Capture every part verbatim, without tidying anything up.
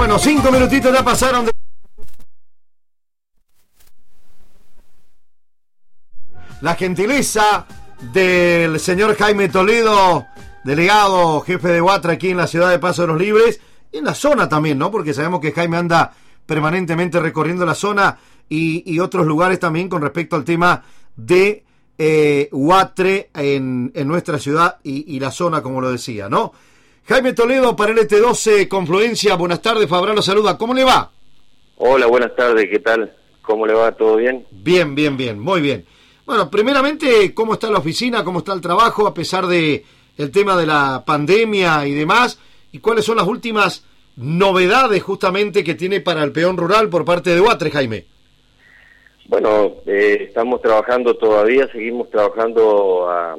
Bueno, cinco minutitos ya pasaron de... La gentileza del señor Jaime Toledo, delegado, jefe de Huatra aquí en la ciudad de Paso de los Libres, y en la zona también, ¿no? Porque sabemos que Jaime anda permanentemente recorriendo la zona y, y otros lugares también con respecto al tema de eh, Huatre en, en nuestra ciudad y, y la zona, como lo decía, ¿no? Jaime Toledo para el L T doce Confluencia, buenas tardes, Fabral lo saluda, ¿cómo le va? Hola, buenas tardes, ¿qué tal? ¿Cómo le va? ¿Todo bien? Bien, bien, bien, muy bien. Bueno, primeramente, ¿cómo está la oficina? ¿Cómo está el trabajo a pesar de el tema de la pandemia y demás? ¿Y cuáles son las últimas novedades justamente que tiene para el peón rural por parte de Huatre, Jaime? Bueno, eh, estamos trabajando todavía, seguimos trabajando a,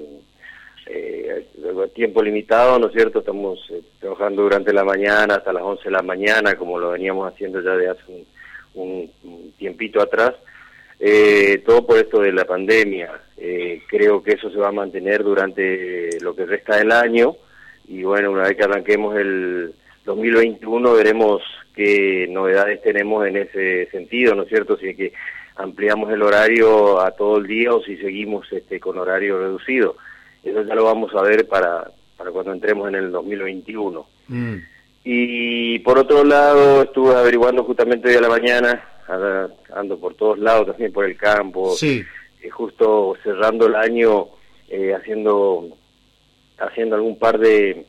eh, a tiempo limitado, ¿no es cierto? Estamos eh, trabajando durante la mañana hasta las once de la mañana, como lo veníamos haciendo ya de hace un, un, un tiempito atrás. Eh, todo por esto de la pandemia. Eh, creo que eso se va a mantener durante lo que resta del año y bueno, una vez que arranquemos el dos mil veintiuno veremos qué novedades tenemos en ese sentido, ¿no es cierto? Si es que ampliamos el horario a todo el día o si seguimos este con horario reducido. Eso ya lo vamos a ver para, para cuando entremos en el dos mil veintiuno. Mm. Y por otro lado, estuve averiguando justamente hoy a la mañana, ando por todos lados, también por el campo, sí. eh, justo cerrando el año, eh, haciendo haciendo algún par de,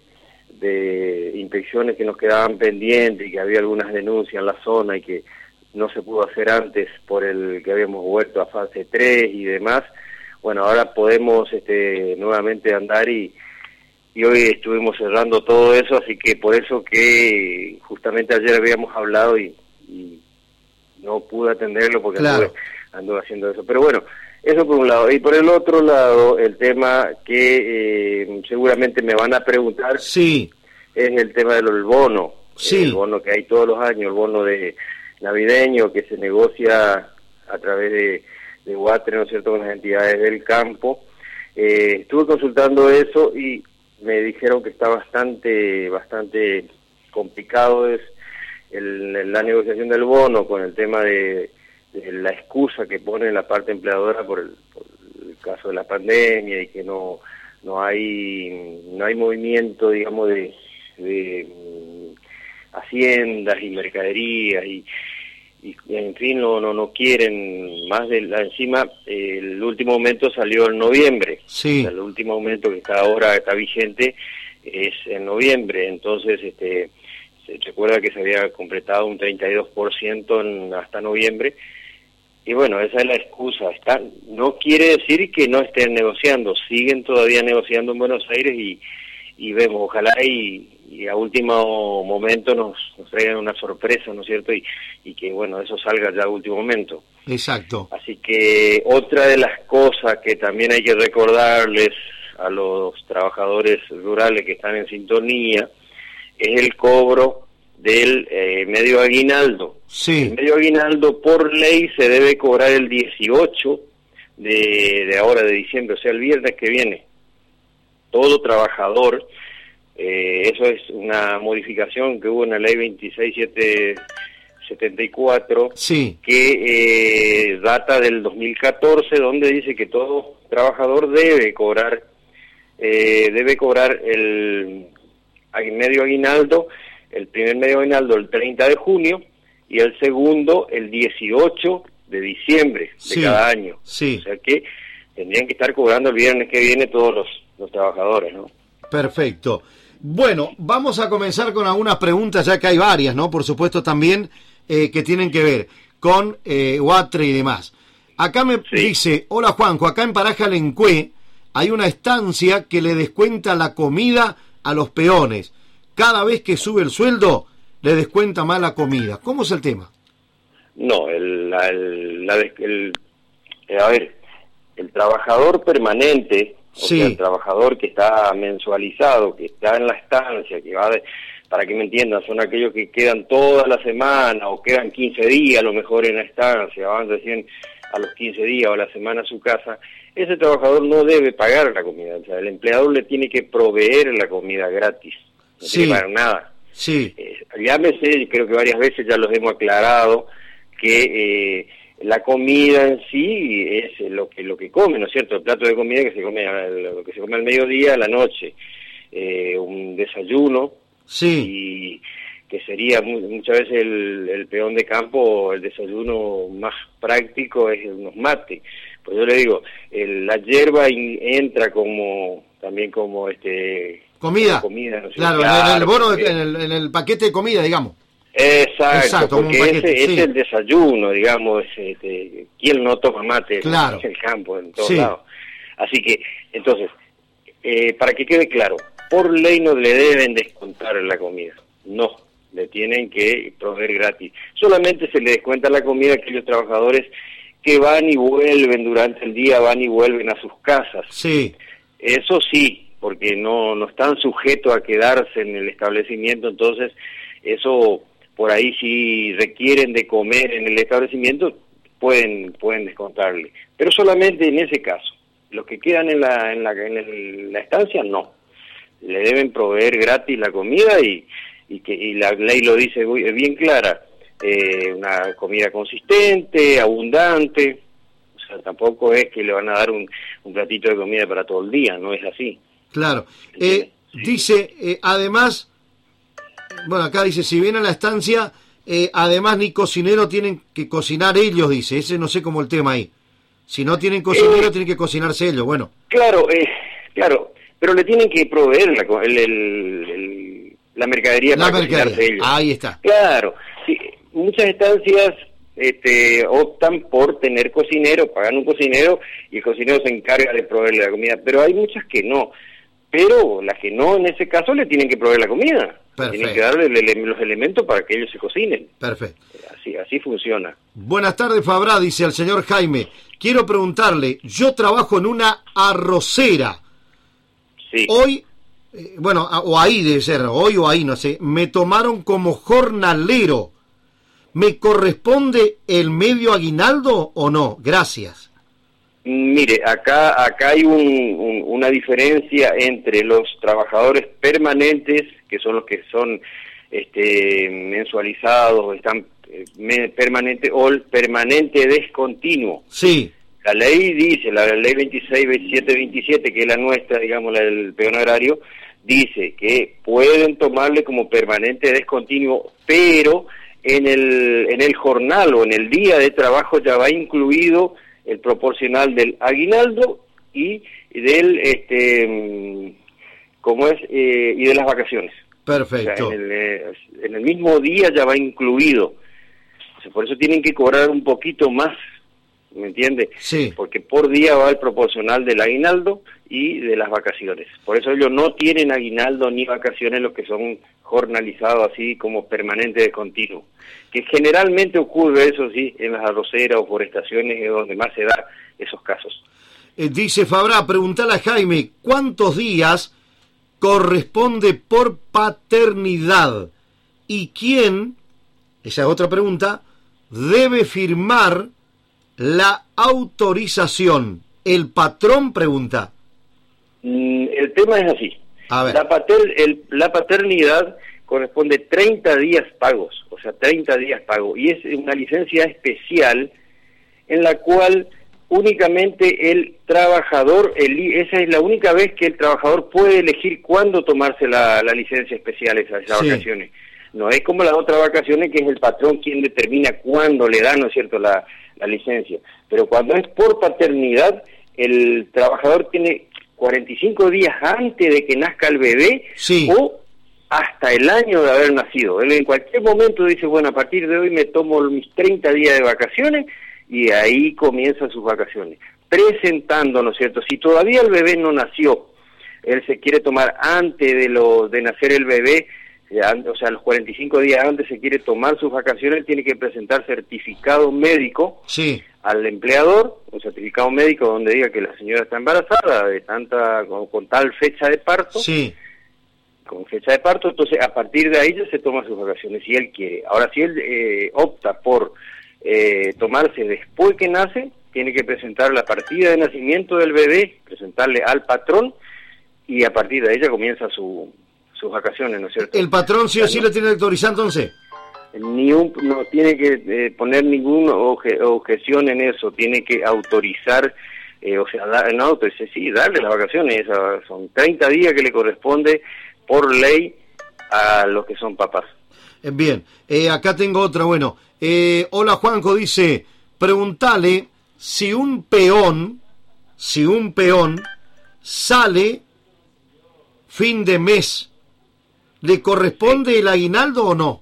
de inspecciones que nos quedaban pendientes y que había algunas denuncias en la zona y que no se pudo hacer antes por el que habíamos vuelto a fase tres y demás. Bueno, ahora podemos este, nuevamente andar y, y hoy estuvimos cerrando todo eso, así que por eso que justamente ayer habíamos hablado y, y no pude atenderlo porque claro. anduve, anduve haciendo eso. Pero bueno, eso por un lado. Y por el otro lado, el tema que eh, seguramente me van a preguntar sí. es el tema del bono. Sí. El bono que hay todos los años, el bono de navideño que se negocia a través de, de Huatre, ¿no es cierto?, con las entidades del campo. Eh, estuve consultando eso y me dijeron que está bastante, bastante complicado es el, la negociación del bono con el tema de, de la excusa que pone la parte empleadora por el, por el caso de la pandemia y que no no hay no hay movimiento, digamos, de, de haciendas y mercaderías y, y en fin no no no quieren más de la encima. Eh, el último aumento salió en noviembre. Sí. O sea, el último aumento que está ahora está vigente es en noviembre, entonces este se recuerda que se había completado un treinta y dos por ciento en, hasta noviembre y bueno, esa es la excusa. Está, no quiere decir que no estén negociando, siguen todavía negociando en Buenos Aires y, y vemos, ojalá y y a último momento nos, nos traigan una sorpresa, ¿no es cierto? Y, y que, bueno, eso salga ya a último momento. Exacto. Así que otra de las cosas que también hay que recordarles a los trabajadores rurales que están en sintonía es el cobro del eh, medio aguinaldo. Sí. El medio aguinaldo por ley se debe cobrar el dieciocho de, de ahora de diciembre, o sea, el viernes que viene. Todo trabajador... Eh, eso es una modificación que hubo en la ley veintiséis mil setecientos setenta y cuatro, sí. que eh, data del dos mil catorce, donde dice que todo trabajador debe cobrar eh, debe cobrar el medio aguinaldo, el primer medio aguinaldo el treinta de junio y el segundo el dieciocho de diciembre de sí. cada año. Sí. O sea que tendrían que estar cobrando el viernes que viene todos los, los trabajadores, ¿no? Perfecto. Bueno, vamos a comenzar con algunas preguntas, ya que hay varias, ¿no? Por supuesto también eh, que tienen que ver con eh, Huatre y demás. Acá me sí. dice, hola Juanjo, acá en Paraje Alencué hay una estancia que le descuenta la comida a los peones. Cada vez que sube el sueldo, le descuenta más la comida. ¿Cómo es el tema? No, el, la, el, la, el, el a ver, el trabajador permanente... O sí. sea, el trabajador que está mensualizado, que está en la estancia, que va de, para que me entiendan, son aquellos que quedan toda la semana o quedan quince días a lo mejor en la estancia, van recién a los quince días o a la semana a su casa. Ese trabajador no debe pagar la comida, o sea, el empleador le tiene que proveer la comida gratis, no sí. tiene que pagar nada. Sí. Eh, llámese, creo que varias veces ya los hemos aclarado, que eh, la comida en sí es lo que lo que come, ¿no es cierto? El plato de comida que se come, lo que se come al mediodía, a la noche, eh, un desayuno, sí, y que sería mu muchas veces el, el peón de campo, el desayuno más práctico es unos mates. Pues yo le digo, el, la hierba in, entra como también como este comida, como comida, ¿no? Claro, claro, en el bono, porque... en, el, en el paquete de comida, digamos. Exacto, Exacto, porque paquete, ese sí. es el desayuno, digamos, este, ¿quién no toma mate claro. en el campo, en todos sí. lados? Así que, entonces, eh, para que quede claro, por ley no le deben descontar la comida, no, le tienen que proveer gratis. Solamente se le descuenta la comida a aquellos trabajadores que van y vuelven durante el día, van y vuelven a sus casas. Sí. Eso sí, porque no, no están sujetos a quedarse en el establecimiento, entonces eso... por ahí si requieren de comer en el establecimiento, pueden pueden descontarle. Pero solamente en ese caso. Los que quedan en la en la, en el, la estancia, no. Le deben proveer gratis la comida y, y, que, y la ley lo dice bien clara. Eh, una comida consistente, abundante. O sea, tampoco es que le van a dar un, un platito de comida para todo el día, no es así. Claro. Eh, sí. Dice, eh, además... Bueno, acá dice, si vienen a la estancia, eh, además ni cocinero tienen que cocinar ellos, dice. Ese no sé cómo el tema ahí. Si no tienen cocinero, eh, tienen que cocinarse ellos, bueno. Claro, eh, claro, pero le tienen que proveer la, el, el, el, la mercadería la para mercadería. cocinarse ellos. Ahí está. Claro, sí, muchas estancias este, optan por tener cocinero, pagan un cocinero y el cocinero se encarga de proveerle la comida, pero hay muchas que no. Pero las que no, en ese caso, le tienen que proveer la comida. Perfecto. Tienen que darle el, los elementos para que ellos se cocinen. Perfecto. Así, así funciona. Buenas tardes, Fabra, dice el señor Jaime. Quiero preguntarle, yo trabajo en una arrocera. Sí. Hoy, eh, bueno, o ahí debe ser, hoy o ahí, no sé, me tomaron como jornalero. ¿Me corresponde el medio aguinaldo o no? Gracias. Mire, acá acá hay un, un, una diferencia entre los trabajadores permanentes, que son los que son este, mensualizados, están eh, permanente, o el permanente descontinuo. Sí. La ley dice, la ley veintiséis, veintisiete, veintisiete, que es la nuestra, digamos, la del peón agrario, dice que pueden tomarle como permanente descontinuo, pero en el, en el jornal o en el día de trabajo ya va incluido el proporcional del aguinaldo y del este como es eh, y de las vacaciones. Perfecto. O sea, en, el, eh, en el mismo día ya va incluido. O sea, por eso tienen que cobrar un poquito más, ¿me entiende? Sí. Porque por día va el proporcional del aguinaldo y de las vacaciones. Por eso ellos no tienen aguinaldo ni vacaciones los que son jornalizados así como permanente de continuo. Que generalmente ocurre, eso sí, en las arroceras o forestaciones es donde más se da esos casos. Eh, dice Fabra, preguntale a Jaime, ¿cuántos días corresponde por paternidad? ¿Y quién, esa es otra pregunta, debe firmar la autorización? ¿El patrón? Pregunta. Mm, el tema es así. A ver. La, pater, el, la paternidad corresponde treinta días pagos, o sea, treinta días pago, y es una licencia especial en la cual únicamente el trabajador, el, esa es la única vez que el trabajador puede elegir cuándo tomarse la, la licencia especial, esas, esas sí. vacaciones. No es como las otras vacaciones que es el patrón quien determina cuándo le da, ¿no es cierto?, la, la licencia. Pero cuando es por paternidad, el trabajador tiene cuarenta y cinco días antes de que nazca el bebé sí. o hasta el año de haber nacido. Él en cualquier momento dice, bueno, a partir de hoy me tomo mis treinta días de vacaciones y ahí comienzan sus vacaciones. Presentando, ¿no es cierto? Si todavía el bebé no nació, él se quiere tomar antes de lo de nacer el bebé, o sea, los cuarenta y cinco días antes se quiere tomar sus vacaciones, tiene que presentar certificado médico sí. al empleador, un certificado médico donde diga que la señora está embarazada de tanta con, con tal fecha de parto. Sí. con fecha de parto, entonces a partir de ahí ya se toma sus vacaciones si él quiere. Ahora, si él eh, opta por eh, tomarse después que nace, tiene que presentar la partida de nacimiento del bebé, presentarle al patrón, y a partir de ahí ya comienza su, sus vacaciones, ¿no es cierto? ¿El patrón sí o sí lo tiene que autorizar entonces? Ni un, no tiene que eh, poner ninguna obje, objeción en eso, tiene que autorizar, eh, o sea, dar, no, pues, sí, darle las vacaciones, esa, son treinta días que le corresponde por ley a los que son papás. Bien, eh, acá tengo otra, bueno, eh, hola Juanjo, dice, preguntale si un peón, si un peón sale fin de mes, ¿le corresponde el aguinaldo o no?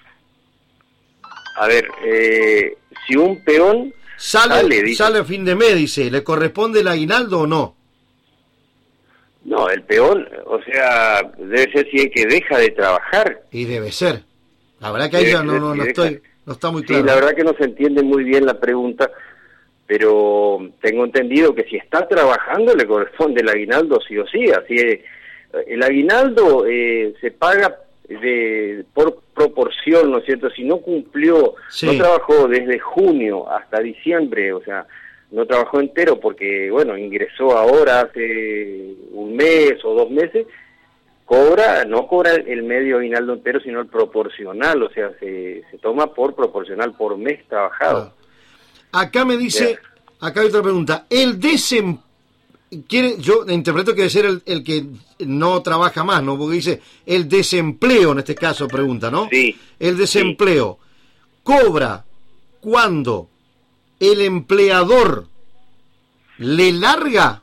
A ver, eh, si un peón sale, sale, dice, sale a fin de mes, dice, ¿le corresponde el aguinaldo o no? No, el peón, o sea, debe ser si es que deja de trabajar. Y debe ser. La verdad que ahí ya no, no, no, estoy, no está muy claro. Sí, la verdad que no se entiende muy bien la pregunta, pero tengo entendido que si está trabajando le corresponde el aguinaldo sí o sí. Así es, el aguinaldo eh, se paga de por proporción, ¿no es cierto? Si no cumplió, sí. no trabajó desde junio hasta diciembre, o sea, no trabajó entero porque, bueno, ingresó ahora hace un mes o dos meses, cobra, no cobra el medio aguinaldo entero, sino el proporcional, o sea, se, se toma por proporcional, por mes trabajado. Ah. Acá me dice, acá hay otra pregunta, el desempleo, quiere, yo interpreto que debe ser el, el que no trabaja más, ¿no? Porque dice el desempleo, en este caso pregunta, ¿no? Sí. El desempleo, sí. ¿Cobra cuando el empleador le larga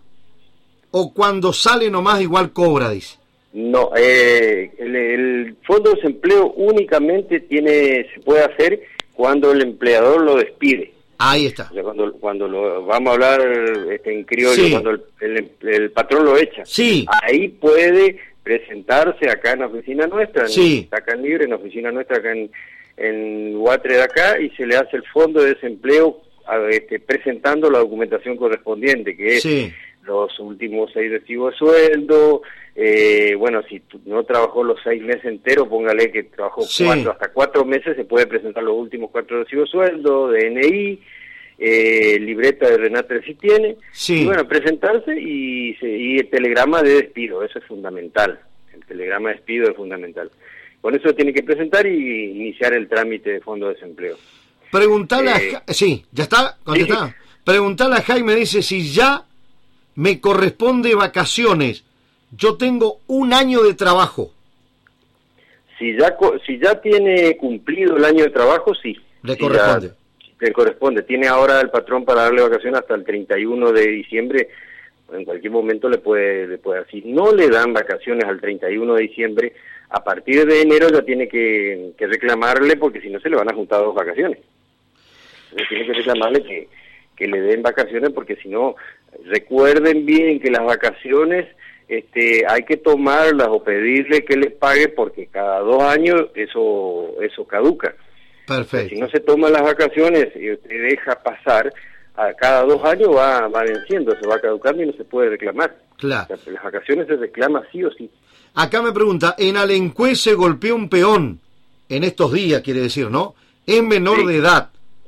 o cuando sale nomás igual cobra, dice? No, eh, el, el fondo de desempleo únicamente tiene, se puede hacer cuando el empleador lo despide. Ahí está. O sea, cuando, cuando lo, vamos a hablar este, en criollo, sí. cuando el, el, el patrón lo echa. Sí. Ahí puede presentarse acá en la oficina nuestra, sí. en, acá en Libre, en la oficina nuestra acá en, en Guatre de acá, y se le hace el fondo de desempleo a, este, presentando la documentación correspondiente, que es sí. los últimos seis recibos de sueldo, eh, bueno, si no trabajó los seis meses enteros, póngale que trabajó sí. cuatro, hasta cuatro meses, se puede presentar los últimos cuatro recibos de sueldo, D N I, eh, libreta de Renate si tiene, sí. y bueno, presentarse y, y el telegrama de despido, eso es fundamental, el telegrama de despido es fundamental. Con eso tiene que presentar y iniciar el trámite de fondo de desempleo. Preguntale eh, a... Sí, ya está, contestada. Sí. Preguntale a Jaime, dice, si ya me corresponde vacaciones, yo tengo un año de trabajo. Si ya si ya tiene cumplido el año de trabajo, sí. Le si corresponde. Ya, le corresponde. Tiene ahora el patrón para darle vacaciones hasta el treinta y uno de diciembre. En cualquier momento le puede le puede decir. No le dan vacaciones al treinta y uno de diciembre. A partir de enero ya tiene que, que reclamarle, porque si no se le van a juntar dos vacaciones. Entonces tiene que reclamarle que, que le den vacaciones, porque si no, recuerden bien que las vacaciones este hay que tomarlas o pedirle que les pague, porque cada dos años eso eso caduca. Perfecto. Si no se toman las vacaciones y usted deja pasar, a cada dos años va, va venciendo, se va caducando y no se puede reclamar. Claro. O sea, las vacaciones se reclama sí o sí. Acá me pregunta, en Alencué se golpeó un peón, en estos días quiere decir, ¿no? Es menor sí. de edad.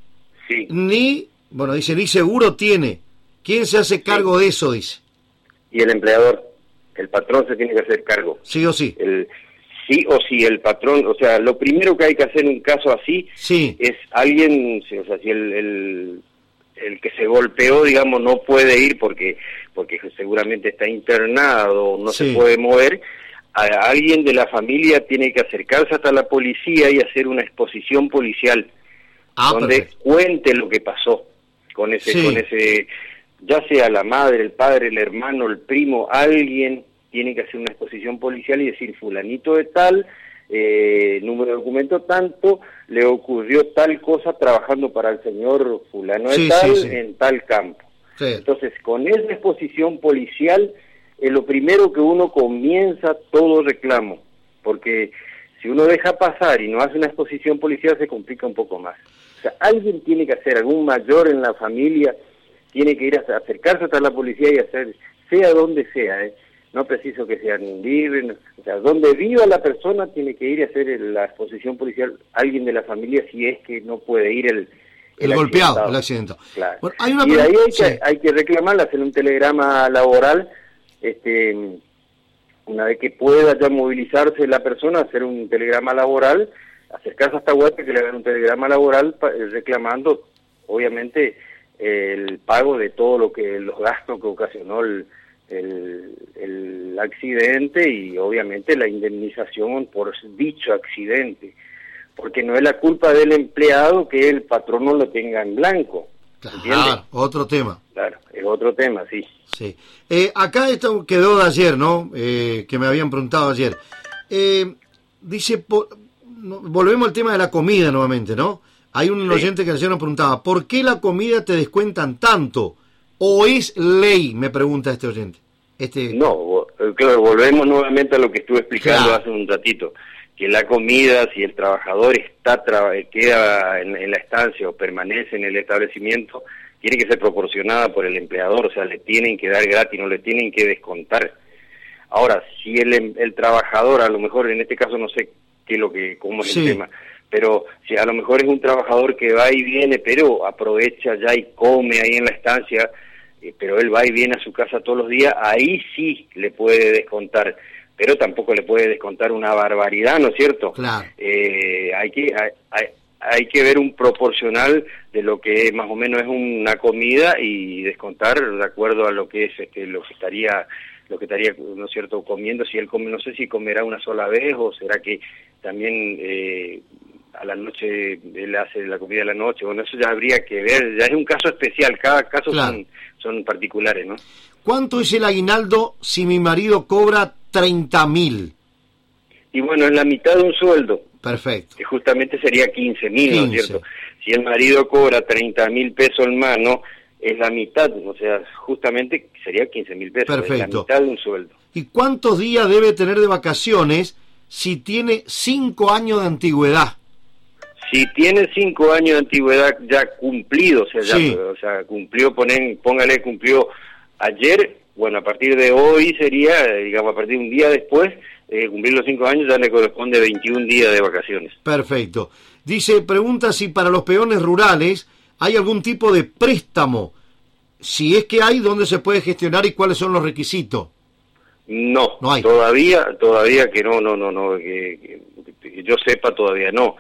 Sí. Ni, bueno, dice, ni seguro tiene. ¿Quién se hace cargo sí. de eso, dice? Y el empleador, el patrón se tiene que hacer cargo. Sí o sí. El, sí o sí, el patrón, o sea, lo primero que hay que hacer en un caso así sí. es alguien, o sea, si el, el, el que se golpeó, digamos, no puede ir porque, porque seguramente está internado, no sí. se puede mover, a alguien de la familia tiene que acercarse hasta la policía y hacer una exposición policial ah, donde perfecto. cuente lo que pasó con ese, sí. con ese, ya sea la madre, el padre, el hermano, el primo, alguien tiene que hacer una exposición policial y decir fulanito de tal, eh, número de documento tanto, le ocurrió tal cosa trabajando para el señor fulano de sí, tal, sí, sí. en tal campo. Sí. Entonces, con esa exposición policial es lo primero que uno comienza todo reclamo, porque si uno deja pasar y no hace una exposición policial se complica un poco más. O sea, alguien tiene que hacer, algún mayor en la familia tiene que ir a acercarse hasta la policía y hacer, sea donde sea, ¿eh? No preciso que sean libres, no, o sea, donde viva la persona tiene que ir a hacer el, la exposición policial alguien de la familia si es que no puede ir el el, el golpeado, el accidente. Claro. Bueno, hay una y de ahí hay, sí. que, hay que reclamar, hacer un telegrama laboral, este Una vez que pueda ya movilizarse la persona, hacer un telegrama laboral, acercarse hasta Guate, que le hagan un telegrama laboral reclamando, obviamente, el pago de todo lo que los gastos que ocasionó el, el, el accidente y obviamente la indemnización por dicho accidente, porque no es la culpa del empleado que el patrón no lo tenga en blanco. Claro, otro tema. Claro, es otro tema, sí. Sí. Eh, acá esto quedó de ayer, ¿no? Eh, que me habían preguntado ayer. Eh, dice, por, no, volvemos al tema de la comida nuevamente, ¿no? Hay un sí. oyente que ayer nos preguntaba, ¿por qué la comida te descuentan tanto? ¿O es ley? Me pregunta este oyente. Este... No, claro, volvemos nuevamente a lo que estuve explicando claro. hace un ratito. Que la comida, si el trabajador está tra- queda en, en la estancia o permanece en el establecimiento, tiene que ser proporcionada por el empleador, o sea, le tienen que dar gratis, no le tienen que descontar. Ahora, si el, el trabajador, a lo mejor en este caso no sé qué es lo que, cómo es sí. el tema, pero si a lo mejor es un trabajador que va y viene, pero aprovecha ya y come ahí en la estancia, eh, pero él va y viene a su casa todos los días, ahí sí le puede descontar. Pero tampoco le puede descontar una barbaridad, ¿no es cierto? Claro. Eh, hay que hay, hay, hay que ver un proporcional de lo que más o menos es una comida y descontar de acuerdo a lo que es este, lo que estaría lo que estaría, ¿no es cierto?, comiendo. Si él come, no sé si comerá una sola vez o será que también eh, a la noche él hace la comida de la noche. Bueno, eso ya habría que ver. Ya es un caso especial. Cada caso claro. son son particulares, ¿no? ¿Cuánto es el aguinaldo si mi marido cobra treinta mil? Y bueno, es la mitad de un sueldo. Perfecto. Que justamente sería quince mil, ¿no es cierto? Si el marido cobra treinta mil pesos en mano, es la mitad, o sea, justamente sería quince mil pesos. Perfecto. Es la mitad de un sueldo. ¿Y cuántos días debe tener de vacaciones si tiene cinco años de antigüedad? Si tiene cinco años de antigüedad ya cumplido, o sea, ya, sí. o sea, cumplió, ponen, póngale, cumplió ayer, bueno, a partir de hoy sería, digamos, a partir de un día después, eh, cumplir los cinco años, ya le corresponde veintiún días de vacaciones. Perfecto. Dice, pregunta si para los peones rurales hay algún tipo de préstamo. Si es que hay, ¿dónde se puede gestionar y cuáles son los requisitos? No, no hay. todavía, todavía que no, no, no, no, que, que, que yo sepa todavía no.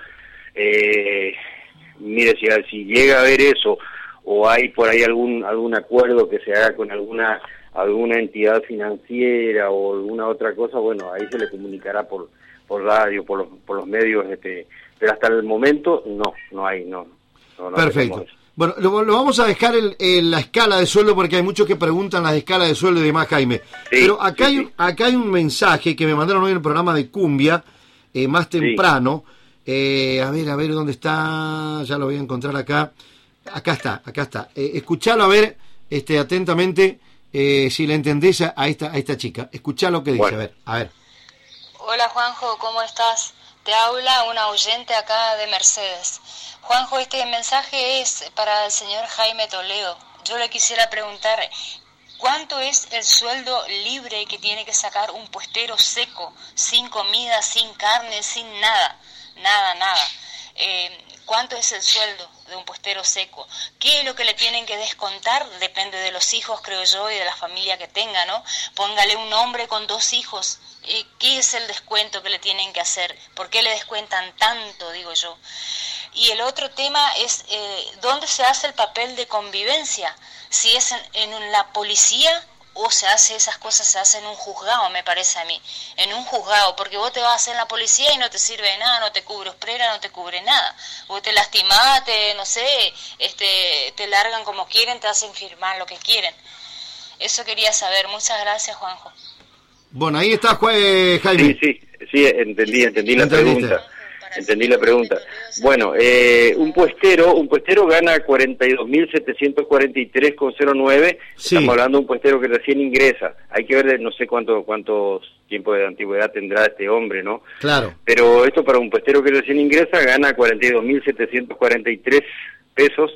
Eh, mire, si, si llega a haber eso, o hay por ahí algún algún acuerdo que se haga con alguna alguna entidad financiera o alguna otra cosa, bueno, ahí se le comunicará por por radio, por los por los medios, este, pero hasta el momento no, no hay, no. no, no Perfecto. Bueno, lo, lo vamos a dejar en, en la escala de sueldo porque hay muchos que preguntan las escalas de sueldo y demás, Jaime. Sí, pero acá, sí, hay, sí. acá hay un mensaje que me mandaron hoy en el programa de Cumbia, eh, más temprano. Sí. Eh, a ver, a ver dónde está, ya lo voy a encontrar acá. Acá está, acá está. Eh, escuchalo a ver, este, atentamente, eh, si le entendés a esta, a esta chica. Escuchá lo que dice, bueno. a ver, a ver. Hola Juanjo, ¿cómo estás? Te habla una oyente acá de Mercedes. Juanjo, este mensaje es para el señor Jaime Toledo. Yo le quisiera preguntar, ¿cuánto es el sueldo libre que tiene que sacar un puestero seco, sin comida, sin carne, sin nada? Nada, nada. Eh, ¿Cuánto es el sueldo de un puestero seco? ¿Qué es lo que le tienen que descontar? Depende de los hijos, creo yo, y de la familia que tenga, ¿no? Póngale un hombre con dos hijos. Eh, ¿Qué es el descuento que le tienen que hacer? ¿Por qué le descuentan tanto, digo yo? Y el otro tema es, eh, ¿dónde se hace el papel de convivencia? Si es en, en la policía o se hace esas cosas, se hace en un juzgado, me parece a mí, en un juzgado, porque vos te vas a hacer en la policía y no te sirve de nada, no te cubre osprera, no te cubre nada, vos te lastimás, te, no sé, este, te largan como quieren, te hacen firmar lo que quieren. Eso quería saber. Muchas gracias, Juanjo. Bueno, ahí está, Jaime. Sí, sí, sí, entendí, entendí la pregunta. Entendí la pregunta. Bueno, eh, un puestero, un puestero gana cuarenta y dos mil setecientos cuarenta y tres con cero nueve. Sí. Estamos hablando de un puestero que recién ingresa. Hay que ver, no sé cuánto cuántos tiempos de antigüedad tendrá este hombre, ¿no? Claro. Pero esto para un puestero que recién ingresa gana cuarenta y dos mil setecientos cuarenta y tres pesos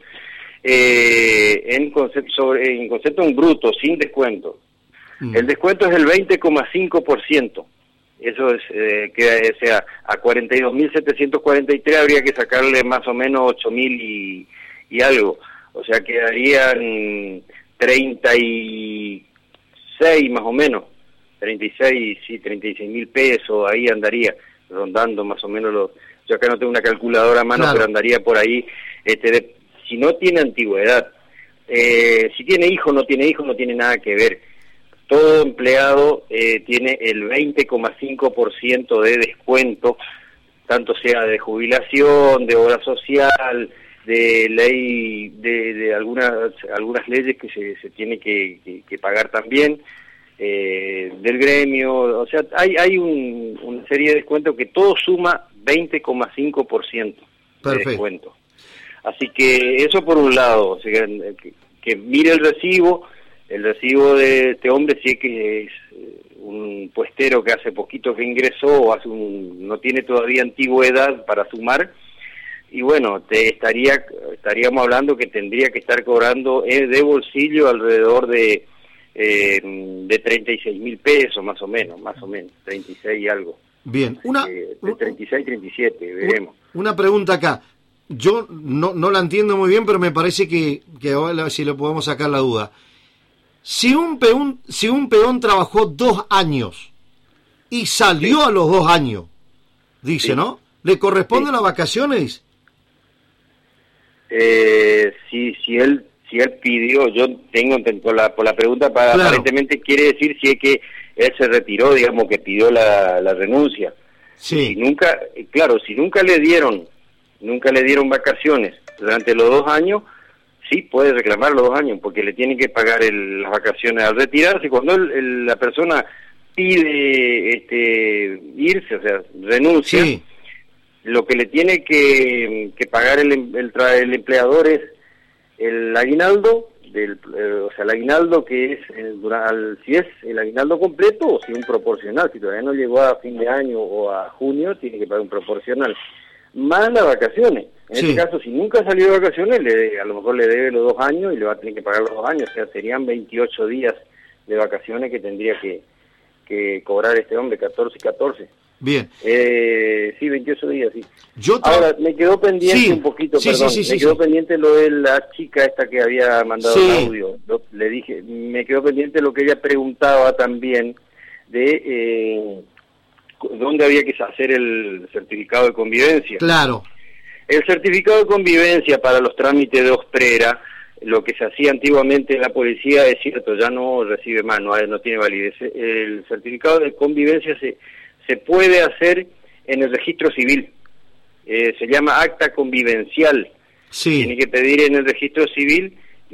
eh, en concepto sobre, en concepto en bruto, sin descuento. Mm. El descuento es el veinte coma cinco por ciento. Eso es, eh, que o sea, a cuarenta y dos mil setecientos cuarenta y tres habría que sacarle más o menos ocho mil y, y algo. O sea, quedarían treinta y seis más o menos. treinta y seis, sí, treinta y seis mil pesos, ahí andaría, rondando más o menos los... Yo acá no tengo una calculadora a mano, claro, pero andaría por ahí, este, de, si no tiene antigüedad, eh, si tiene hijo, no tiene hijo, no tiene nada que ver. Todo empleado eh, tiene el veinte coma cinco por ciento de descuento, tanto sea de jubilación, de obra social, de ley, de, de algunas algunas leyes que se, se tiene que, que, que pagar también, eh, del gremio, o sea, hay hay un, una serie de descuentos que todo suma veinte coma cinco por ciento de descuento. Así que eso por un lado, o sea, que, que mire el recibo, el recibo de este hombre, si es que es un puestero que hace poquito que ingresó o hace un, no tiene todavía antigüedad para sumar, y bueno, te estaría estaríamos hablando que tendría que estar cobrando de bolsillo alrededor de eh, de treinta y seis mil pesos más o menos, más o menos, treinta y seis y algo. Bien, una eh, de treinta y seis, treinta y siete, veremos. Una pregunta acá. Yo no, no la entiendo muy bien, pero me parece que, que ahora si le podemos sacar la duda. Si un peón, si un peón trabajó dos años y salió sí. a los dos años, dice, sí. ¿no? ¿Le corresponden sí. las vacaciones? Eh, si, si él si él pidió, yo tengo por la, por la pregunta, para, claro. aparentemente quiere decir si es que él se retiró, digamos, que pidió la, la renuncia. Sí. Si nunca, claro, si nunca le dieron, nunca le dieron vacaciones durante los dos años, sí puede reclamar los dos años, porque le tienen que pagar el, las vacaciones al retirarse. Cuando el, el, la persona pide este irse, o sea, renuncia, sí. lo que le tiene que, que pagar el, el, el empleador es el aguinaldo, del, eh, o sea, el aguinaldo que es, el, al, si es el aguinaldo completo o si un proporcional, si todavía no llegó a fin de año o a junio, tiene que pagar un proporcional, más las vacaciones. En sí. este caso, si nunca salió de vacaciones, le, a lo mejor le debe los dos años y le va a tener que pagar los dos años, o sea, serían veintiocho días de vacaciones que tendría que, que cobrar este hombre, catorce y catorce. Bien. Eh, sí, veintiocho días, sí. Yo Ahora, me quedó pendiente sí. un poquito, sí, perdón, sí, sí, me sí, quedó sí. pendiente lo de la chica esta que había mandado sí. el audio. Lo, le dije, me quedó pendiente lo que ella preguntaba también de eh, dónde había que hacer el certificado de convivencia. Claro. El certificado de convivencia para los trámites de Osprera, lo que se hacía antiguamente en la policía, es cierto, ya no recibe más, no, no tiene validez. El certificado de convivencia se, se puede hacer en el registro civil, eh, se llama acta convivencial, sí. tiene que pedir en el registro civil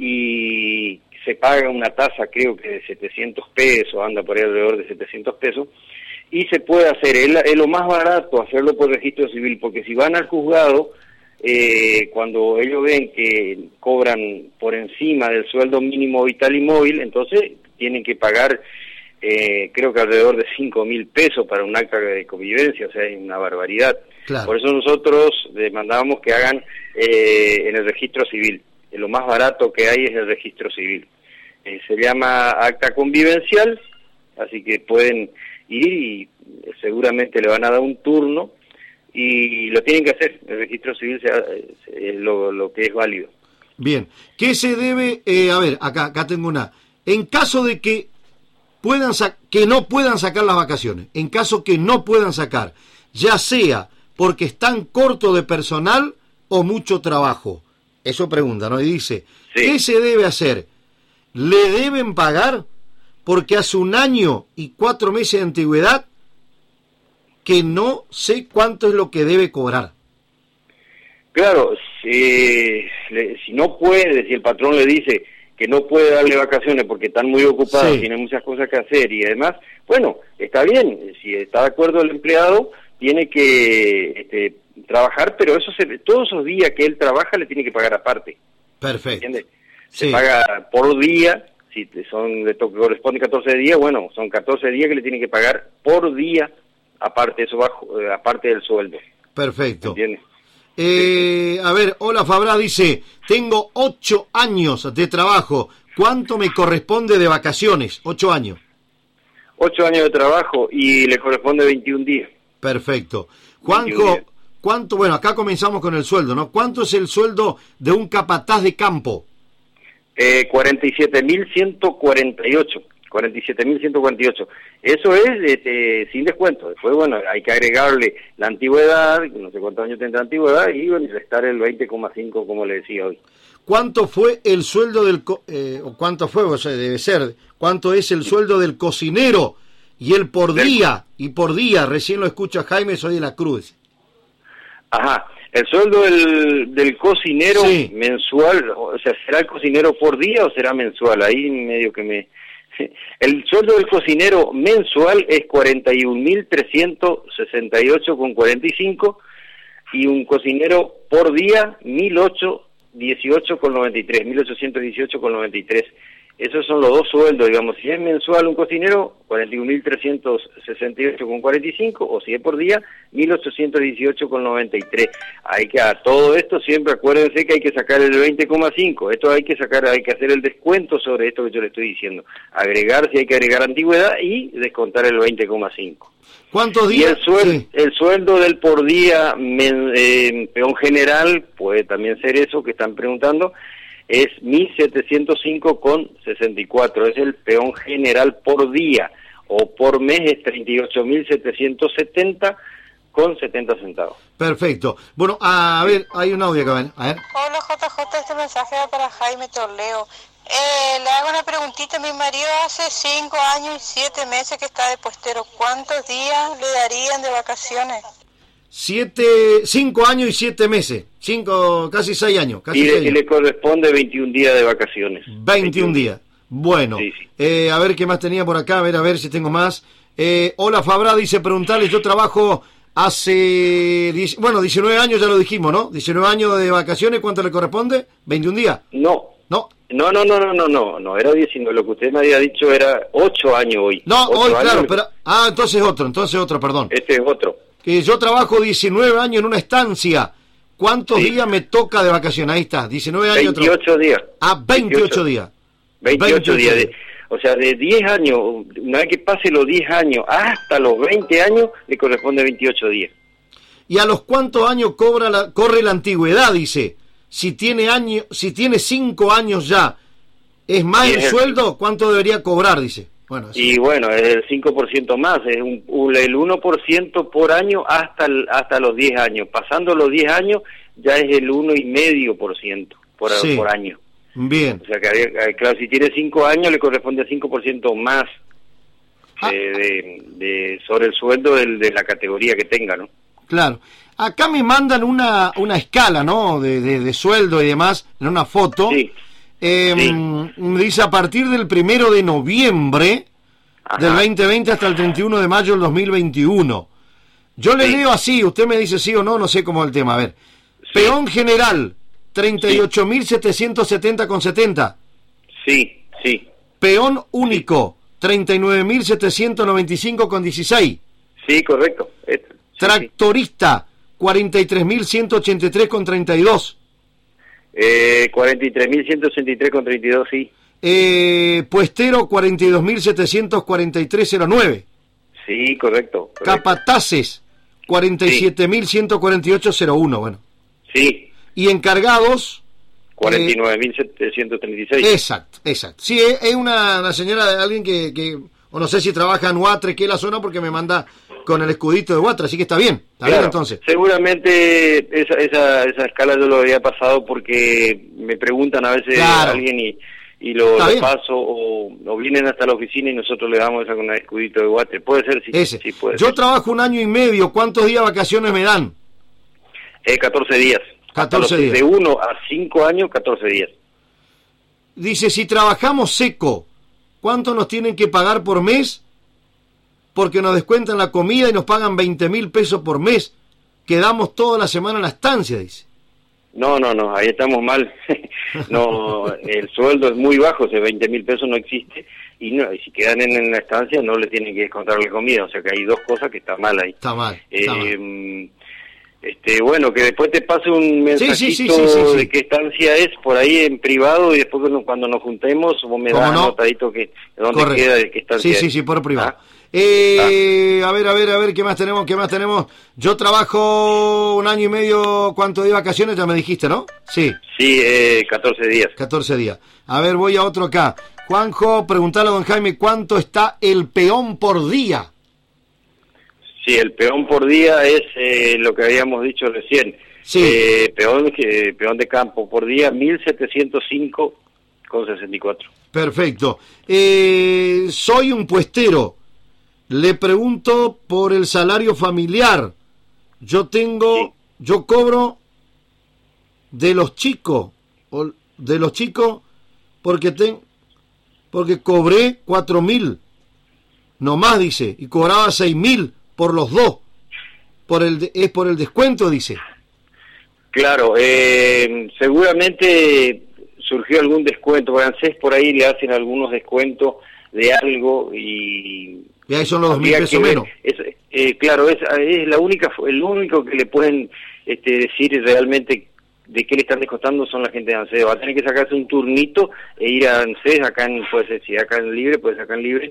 y se paga una tasa, creo que de setecientos pesos, anda por ahí alrededor de setecientos pesos, y se puede hacer, es, es lo más barato hacerlo por registro civil, porque si van al juzgado, eh, cuando ellos ven que cobran por encima del sueldo mínimo vital y móvil, entonces tienen que pagar Eh, creo que alrededor de cinco mil pesos para un acta de convivencia, o sea, es una barbaridad. Claro. Por eso nosotros demandábamos que hagan eh, en el registro civil. Eh, lo más barato que hay es el registro civil. Eh, se llama acta convivencial, así que pueden ir y seguramente le van a dar un turno y lo tienen que hacer. El registro civil sea, es lo, lo que es válido. Bien. ¿Qué se debe? Eh, a ver, acá, acá tengo una. En caso de que puedan que no puedan sacar las vacaciones, en caso que no puedan sacar, ya sea porque están cortos de personal o mucho trabajo. Eso pregunta, ¿no? Y dice, sí. ¿qué se debe hacer? ¿Le deben pagar porque hace un año y cuatro meses de antigüedad que no sé cuánto es lo que debe cobrar? Claro, si, le, si no puede, si el patrón le dice que no puede darle vacaciones porque están muy ocupados, sí. tienen muchas cosas que hacer y además, bueno, está bien, si está de acuerdo el empleado, tiene que este, trabajar, pero eso se, todos esos días que él trabaja le tiene que pagar aparte. Perfecto. ¿Entiendes? Sí. Se paga por día, si son le corresponde catorce días, bueno, son catorce días que le tiene que pagar por día, aparte eso bajo, eh, aparte del sueldo. Perfecto. ¿Entiendes? Eh, a ver, hola Fabra, dice, tengo ocho años de trabajo, ¿cuánto me corresponde de vacaciones? Ocho años. Ocho años de trabajo y le corresponde veintiún días. Perfecto. Juanjo, ¿cuánto? Bueno, acá comenzamos con el sueldo, ¿no? ¿Cuánto es el sueldo de un capataz de campo? Eh, cuarenta y siete mil ciento cuarenta y ocho cuarenta y siete mil ciento cuarenta y ocho. Eso es este, sin descuento. Después, bueno, hay que agregarle la antigüedad, no sé cuántos años tendrá antigüedad, y bueno, restar el veinte coma cinco, como le decía hoy. ¿Cuánto fue el sueldo del... Co eh, o cuánto fue, o sea, debe ser, cuánto es el sueldo del cocinero y el por día, y por día, recién lo escucha Jaime, soy de la Cruz? Ajá. El sueldo del, del cocinero sí. mensual, o sea, ¿será el cocinero por día o será mensual? Ahí medio que me... El sueldo del cocinero mensual es cuarenta y un mil trescientos sesenta y ocho con cuarenta y cinco y un cocinero por día mil ochocientos dieciocho con noventa y tres, mil ochocientos dieciocho con noventa y tres. Esos son los dos sueldos, digamos. Si es mensual un cocinero, cuarenta y un mil trescientos sesenta y ocho con cuarenta y cinco, o si es por día, mil ochocientos dieciocho con noventa y tres. Hay que, a todo esto siempre acuérdense que hay que sacar el veinte coma cinco. Esto hay que sacar, hay que hacer el descuento sobre esto que yo le estoy diciendo. Agregar, si hay que agregar antigüedad, y descontar el veinte coma cinco. ¿Cuántos días? Y el, suel sí. el sueldo del por día, men, eh, peón general, puede también ser eso que están preguntando, es mil setecientos cinco con sesenta y cuatro, es el peón general por día, o por mes es treinta y ocho mil setecientos setenta con setenta centavos. Perfecto. Bueno, a ver, hay un audio acá, a ver. Hola J J, este mensaje va para Jaime Toledo. Eh, le hago una preguntita. Mi marido hace cinco años y siete meses que está de puestero. ¿Cuántos días le darían de vacaciones? Siete, cinco años y siete meses. Cinco, casi seis años. Casi y, le, seis años. y le corresponde veintiún días de vacaciones. veintiún días. Bueno, sí, sí. Eh, a ver qué más tenía por acá, a ver, a ver si tengo más. Eh, hola Fabra, dice, preguntarles, yo trabajo hace, bueno, diecinueve años, ya lo dijimos, ¿no? diecinueve años de vacaciones, ¿cuánto le corresponde? ¿veintiún días? No. No. No, no, no, no, no, no, no, era diecinueve, lo que usted me había dicho era ocho años hoy. No, hoy, años, claro, pero, ah, entonces otro, entonces otro, perdón. Este es otro. Que yo trabajo diecinueve años en una estancia. ¿Cuántos sí. días me toca de vacaciones? Ahí está, diecinueve años. veintiocho otro... días. Ah, veintiocho días. veintiocho días. De, o sea, de diez años, una vez que pase los diez años hasta los veinte años, le corresponde veintiocho días. ¿Y a los cuántos años cobra la, corre la antigüedad? Dice, si tiene año, si tiene cinco años ya, ¿es más el sueldo? ¿Cuánto debería cobrar? Dice. Bueno, y sí. bueno, es el cinco por ciento más, es un, un, el uno por ciento por año hasta el, hasta los diez años. Pasando los diez años ya es el uno coma cinco por ciento por, sí. por año. Bien. O sea que, claro, si tiene cinco años le corresponde a cinco por ciento más ah. de, de, de sobre el sueldo del, de la categoría que tenga, ¿no? Claro. Acá me mandan una, una escala, ¿no? De, de, de sueldo y demás, en una foto. Sí. Eh, sí. Me dice a partir del primero de noviembre Ajá. del veinte veinte hasta el treinta y uno de mayo del dos mil veintiuno. Yo le sí. leo así, usted me dice sí o no, no sé cómo es el tema. A ver, sí. Peón general, treinta y ocho mil setecientos setenta con setenta. Sí, sí. Peón único, treinta y nueve mil setecientos noventa y cinco con dieciséis. Sí, correcto. Sí, Tractorista, cuarenta y tres mil ciento ochenta y tres con treinta y dos. Eh, cuarenta y tres mil ciento ochenta y tres con treinta y dos, sí. Eh, puestero, cuarenta y dos mil setecientos cuarenta y tres cero nueve. Sí, correcto. correcto. Capataces, cuarenta y siete mil ciento cuarenta y ocho cero uno, bueno. Sí. Y encargados... cuarenta y nueve mil setecientos treinta y seis. Eh, exacto, exacto. Sí, es, es una, una señora de alguien que, que, o no sé si trabaja en Huatre, que es la zona, porque me manda con el escudito de Huatre, así que está bien, está claro, bien entonces. Seguramente esa, esa, esa escala yo lo había pasado porque me preguntan a veces claro. a alguien y, y lo, lo paso o, o vienen hasta la oficina y nosotros le damos esa con el escudito de Huatre. Puede ser, sí. Ese. sí puede yo ser. trabajo un año y medio, ¿cuántos días de vacaciones me dan? Eh, catorce días. catorce días. De uno a cinco años, catorce días. Dice, si trabajamos seco, ¿cuánto nos tienen que pagar por mes? Porque nos descuentan la comida y nos pagan veinte mil pesos por mes. Quedamos toda la semana en la estancia, dice. No, no, no, ahí estamos mal. No, el sueldo es muy bajo, ese veinte mil pesos no existe. Y, no, y si quedan en, en la estancia no le tienen que descontar la comida. O sea que hay dos cosas que están mal ahí. Está mal, está eh, mal. Este, bueno, que después te pase un mensajito sí, sí, sí, sí, sí, sí. de qué estancia es por ahí en privado y después cuando nos juntemos vos me das no? anotadito que de dónde Correcto. queda, de qué estancia Sí, es. sí, sí, por privado. ¿Ah? Eh, ah. A ver, a ver, a ver, ¿qué más tenemos? ¿Qué más tenemos? Yo trabajo un año y medio, ¿cuánto de vacaciones? Ya me dijiste, ¿no? Sí. Sí, eh, catorce días. catorce días. A ver, voy a otro acá. Juanjo, preguntale a don Jaime cuánto está el peón por día. Sí, el peón por día es eh, lo que habíamos dicho recién. Sí. Eh, peón, eh, peón de campo por día, mil setecientos cinco con sesenta y cuatro. Perfecto. Eh, soy un puestero. Le pregunto por el salario familiar. Yo tengo, sí. yo cobro de los chicos, o de los chicos, porque ten, porque cobré cuatro mil, nomás dice, y cobraba seis mil por los dos. Por el, es por el descuento, dice. Claro, eh, seguramente surgió algún descuento, porque ANSES por ahí le hacen algunos descuentos de algo y... Y ahí son los dos mil pesos ver, menos. Es, eh, claro, es, es la única, el único que le pueden este, decir realmente de qué le están descontando son la gente de ANSES. Va a tener que sacarse un turnito e ir a ANSES, acá en, puede ser, si acá en libre, puede ser acá en libre,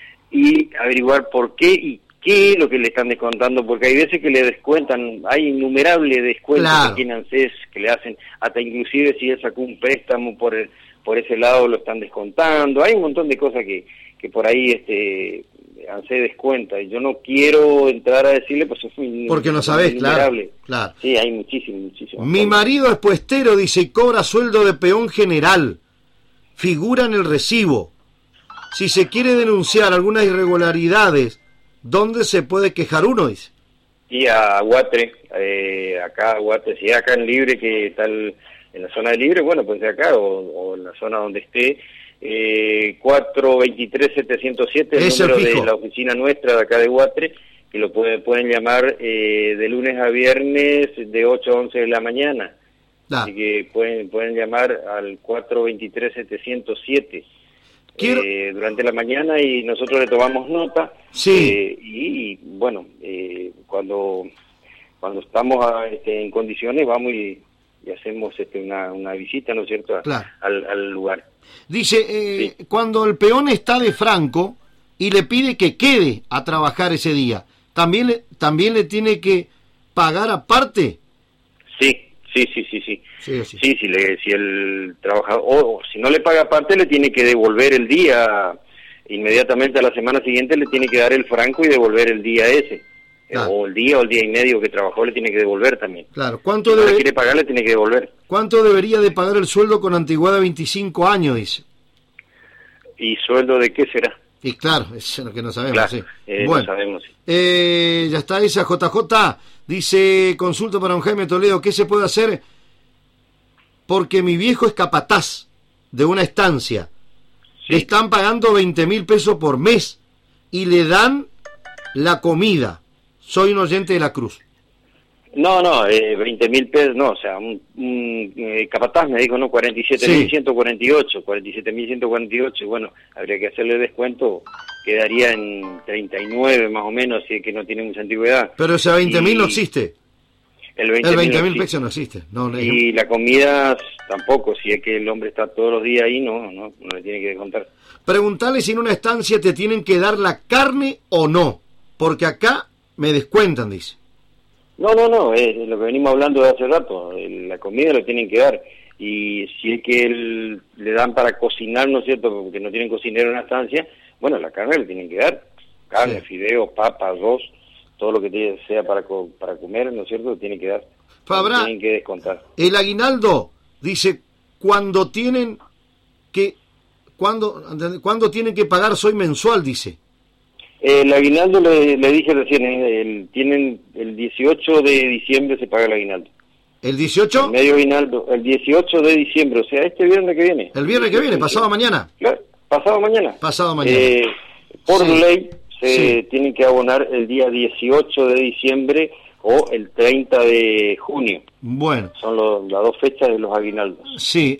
y averiguar por qué y qué es lo que le están descontando, porque hay veces que le descuentan, hay innumerables descuentos claro. aquí en ANSES que le hacen, hasta inclusive si él sacó un préstamo por el, por ese lado lo están descontando, hay un montón de cosas que, que por ahí este ANSES descuenta, y yo no quiero entrar a decirle, pues es muy porque no sabés, claro, claro. Sí, hay muchísimo, muchísimo. Mi marido es puestero, dice, y cobra sueldo de peón general, figura en el recibo. Si se quiere denunciar algunas irregularidades, ¿dónde se puede quejar uno? Dice. Y a Guatre, eh, acá a Guatre, si es acá en Libre, que está el, en la zona de Libre, bueno, pues de acá, o, o en la zona donde esté, eh, cuatro veintitrés setecientos siete, el es número el de la oficina nuestra de acá de Guatre, que lo puede, pueden llamar eh, de lunes a viernes de ocho a once de la mañana. Ah. Así que pueden, pueden llamar al cuatro veintitrés setecientos siete. Quiero... Eh, durante la mañana y nosotros le tomamos nota. Sí. Eh, y, y bueno, eh, cuando cuando estamos a, este, en condiciones vamos y, y hacemos este, una, una visita, ¿no es cierto?, a, claro. al, al lugar. Dice, eh, sí. cuando el peón está de franco y le pide que quede a trabajar ese día, ¿también le, también le tiene que pagar aparte? Sí. Sí, sí, sí, sí. Sí, sí. Sí, si, le, si el trabajador, o, o si no le paga aparte, le tiene que devolver el día, inmediatamente a la semana siguiente le tiene que dar el franco y devolver el día ese. Claro. O el día o el día y medio que trabajó le tiene que devolver también. Claro. ¿Cuánto si debe... no le quiere pagar, le tiene que devolver. ¿Cuánto debería de pagar el sueldo con antigüedad de veinticinco años, dice? ¿Y sueldo de qué será? Y claro, es lo que no sabemos, claro, sí. Eh, bueno, no sabemos, sí. Eh, ya está esa J J. Dice, consulta para don Jaime Toledo, ¿qué se puede hacer? Porque mi viejo es capataz de una estancia. Sí. Le están pagando veinte mil pesos por mes y le dan la comida. Soy un oyente de la Cruz. No, no, eh, veinte mil pesos, no, o sea, un, un eh, capataz me dijo, no, cuarenta y siete mil ciento cuarenta y ocho, cuarenta y siete mil ciento cuarenta y ocho, bueno, habría que hacerle descuento, quedaría en treinta y nueve más o menos, si es que no tiene mucha antigüedad. Pero ese veinte mil no existe. El veinte mil pesos no existe. No, no, y la comida tampoco, si es que el hombre está todos los días ahí, no, no, no le tiene que descontar. Preguntarle si en una estancia te tienen que dar la carne o no, porque acá me descuentan, dice. No, no, no, es lo que venimos hablando de hace rato, la comida lo tienen que dar, y si es que el, le dan para cocinar, ¿no es cierto?, porque no tienen cocinero en la estancia, bueno, la carne le tienen que dar, carne, sí. Fideos, papas, arroz, todo lo que sea para para comer, ¿no es cierto?, lo tienen que dar, Fabra, tienen que descontar. El aguinaldo, dice, cuando tienen que, cuando, cuando tienen que pagar, soy mensual, dice. El aguinaldo, le, le dije recién, el, tienen el dieciocho de diciembre se paga el aguinaldo. ¿El dieciocho? El medio aguinaldo, el dieciocho de diciembre, o sea, este viernes que viene. ¿El viernes que viene? ¿Pasado mañana? Claro, pasado mañana. Pasado mañana. Eh, por sí. ley se sí. tienen que abonar el día dieciocho de diciembre o el treinta de junio. Bueno. Son los, las dos fechas de los aguinaldos. Sí.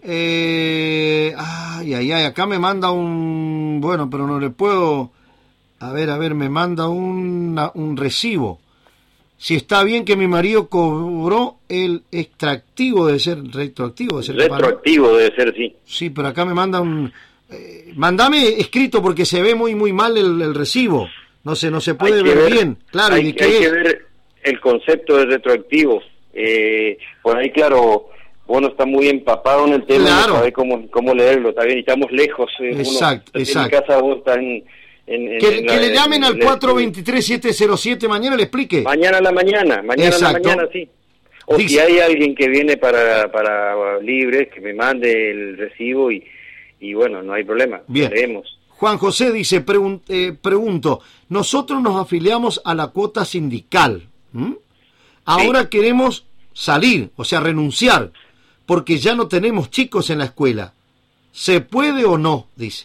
Eh, ay, ay, ay, acá me manda un... Bueno, pero no le puedo... A ver, a ver, me manda un, un recibo. Si está bien que mi marido cobró el extractivo, debe ser retroactivo. Debe ser retroactivo para... debe ser, sí. Sí, pero acá me manda un... Eh, mandame escrito porque se ve muy muy mal el, el recibo. No sé, no se puede ver, ver bien. Claro, hay, ¿y de qué hay es? que ver el concepto de retroactivo. Eh, por ahí, claro, uno está muy empapado en el tema, claro. no sabe cómo, cómo leerlo, está bien, y estamos lejos. Eh, exacto, uno, exacto. En mi casa vos estás en... En, en, que en que la, le llamen en, al cuatro dos tres, siete cero siete, mañana le explique. Mañana a la mañana, mañana exacto. a la mañana, sí. O Dice, si hay alguien que viene para, para libres, que me mande el recibo y, y bueno, no hay problema, bien. Leemos. Juan José dice, pregun eh, pregunto, nosotros nos afiliamos a la cuota sindical, ¿m? Ahora sí. Queremos salir, o sea, renunciar, porque ya no tenemos chicos en la escuela. ¿Se puede o no? Dice.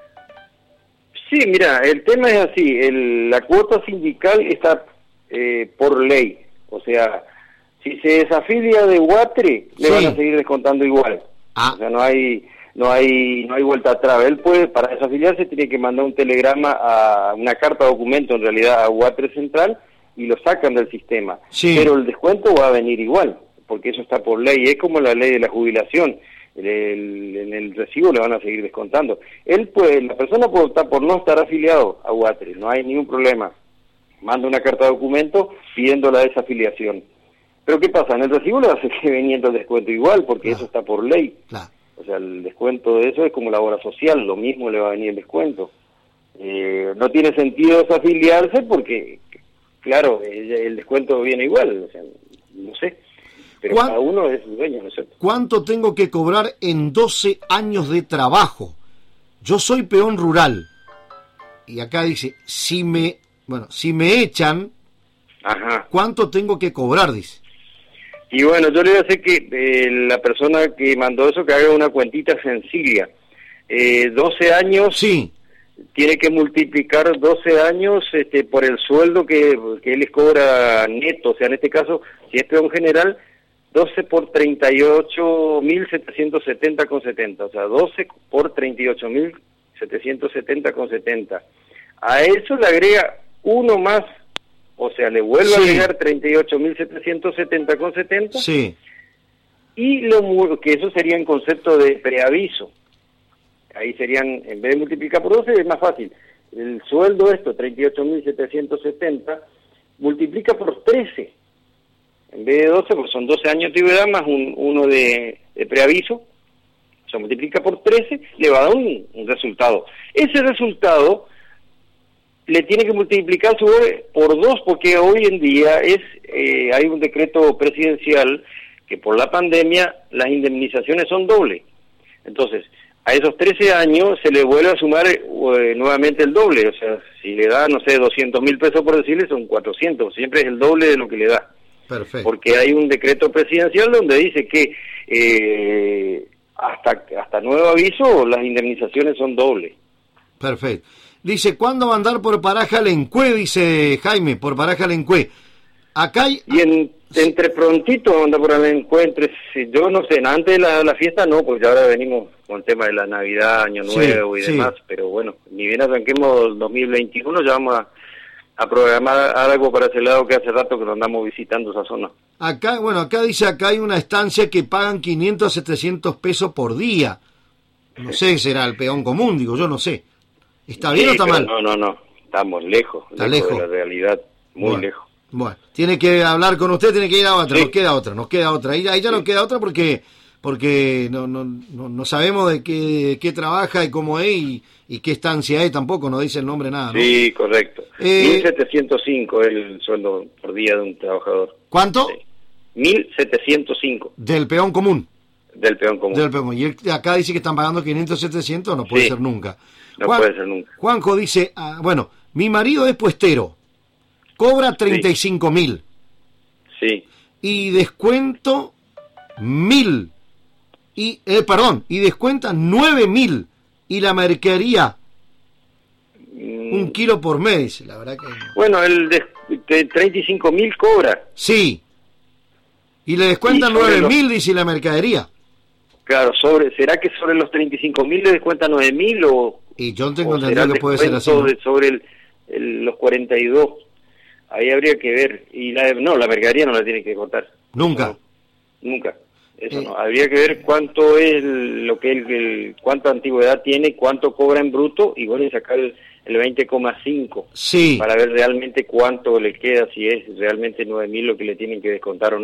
Sí, mira, el tema es así, el, la cuota sindical está eh, por ley, o sea, si se desafilia de UATRE, le sí. van a seguir descontando igual, ah. o sea, no hay no hay no hay vuelta atrás. Él puede, para desafiliarse, tiene que mandar un telegrama, a una carta documento, en realidad, a UATRE Central, y lo sacan del sistema, sí. pero el descuento va a venir igual, porque eso está por ley, es como la ley de la jubilación. El, el, en el recibo le van a seguir descontando. Él puede, la persona puede optar por no estar afiliado a UATRE, no hay ningún problema. Manda una carta de documento pidiendo la desafiliación. Pero ¿qué pasa? En el recibo le va a seguir viniendo el descuento igual, porque claro. eso está por ley. Claro. O sea, el descuento de eso es como la obra social, lo mismo le va a venir el descuento. Eh, no tiene sentido desafiliarse porque, claro, el, el descuento viene igual, o sea, no sé. Pero cada uno es dueño, ¿no es cierto? ¿Cuánto tengo que cobrar en doce años de trabajo? Yo soy peón rural. Y acá dice, si me, bueno, si me echan, ajá. ¿cuánto tengo que cobrar? Dice. Y bueno, yo le voy a hacer que eh, la persona que mandó eso que haga una cuentita sencilla. Eh, doce años, sí. tiene que multiplicar doce años este, por el sueldo que, que él les cobra neto. O sea, en este caso, si es peón general, doce por treinta y ocho mil setecientos setenta con setenta, o sea, doce por treinta y ocho mil setecientos setenta con setenta. A eso le agrega uno más, o sea, le vuelve sí. a agregar treinta y ocho mil setecientos setenta con setenta, sí. y lo que eso sería en concepto de preaviso. Ahí serían, en vez de multiplicar por doce, es más fácil. El sueldo esto, treinta y ocho mil setecientos setenta, multiplica por trece. En vez de doce, porque son doce años de antigüedad más un, uno de, de preaviso, se multiplica por trece, le va a dar un, un resultado. Ese resultado le tiene que multiplicar por dos, porque hoy en día es eh, hay un decreto presidencial que por la pandemia las indemnizaciones son doble. Entonces, a esos trece años se le vuelve a sumar eh, nuevamente el doble. O sea, si le da, no sé, doscientos mil pesos por decirle, son cuatrocientos. Siempre es el doble de lo que le da. Perfecto. Porque hay un decreto presidencial donde dice que eh, hasta hasta nuevo aviso las indemnizaciones son dobles. Perfecto. Dice, ¿cuándo va a andar por Paraja Lencue? Dice Jaime, por Paraja Lencue. Acá hay... Y en, entre prontito anda por Lencue, entre, yo no sé, antes de la, la fiesta no, porque ahora venimos con el tema de la Navidad, Año Nuevo sí, y demás, sí. Pero bueno, ni bien arranquemos el dos mil veintiuno ya vamos a... a programar algo para ese lado, que hace rato que nos andamos visitando esa zona. Acá, bueno, acá dice, acá hay una estancia que pagan quinientos, setecientos pesos por día. No sé, será el peón común, digo, yo no sé. ¿Está bien sí, o está mal? No, no, no, estamos lejos, está lejos, lejos de la realidad, muy bueno, lejos. Bueno, tiene que hablar con usted, tiene que ir a otra, sí. nos queda otra, nos queda otra. Ahí, ahí ya sí. nos queda otra porque porque no no no, no sabemos de qué, de qué trabaja y cómo es y, y qué estancia es, tampoco nos dice el nombre nada, ¿no? Sí, correcto. Eh, mil setecientos cinco es el sueldo por día de un trabajador. ¿Cuánto? Sí. mil setecientos cinco. Del peón común. Del peón común. Del peón común. Y él, acá dice que están pagando quinientos, setecientos, no puede sí. ser nunca. No Juan, puede ser nunca. Juanjo dice, ah, bueno, mi marido es puestero, cobra treinta y cinco mil. Sí. Y descuento mil. Y, eh, perdón, y descuenta nueve mil. Y la mercadería, mm. un kilo por mes, la verdad que... Bueno, el de, de treinta y cinco mil cobra. Sí. Y le descuentan nueve mil, los... dice la mercadería. Claro, sobre, ¿será que sobre los treinta y cinco mil le descuentan nueve mil o...? Y yo tengo entendido que puede ser así, ¿no? De, sobre el, el, los cuarenta y dos, ahí habría que ver. Y la, no, la mercadería no la tiene que cortar. ¿Nunca? No, nunca. Eso eh. no. Habría que ver cuánto es el, lo que el, el cuánta antigüedad tiene, cuánto cobra en bruto, y bueno, y sacar el, el veinte coma cinco. Sí. Para ver realmente cuánto le queda, si es realmente nueve mil lo que le tienen que descontar o no.